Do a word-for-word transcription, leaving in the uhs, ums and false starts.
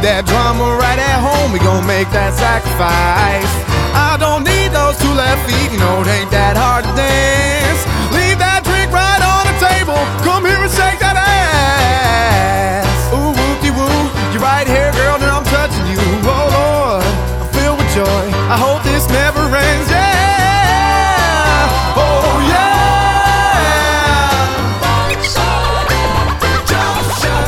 that drama right at home, we gon' make that sacrifice. I don't need those two left feet, you know, it ain't